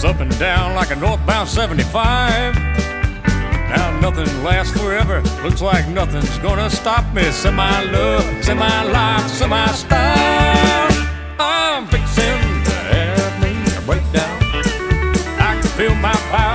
up and down like a northbound 75. Now nothing lasts forever. Looks like nothing's gonna stop me. Semi-love, semi-life, semi-style. I'm fixing to have me a breakdown. I can feel my power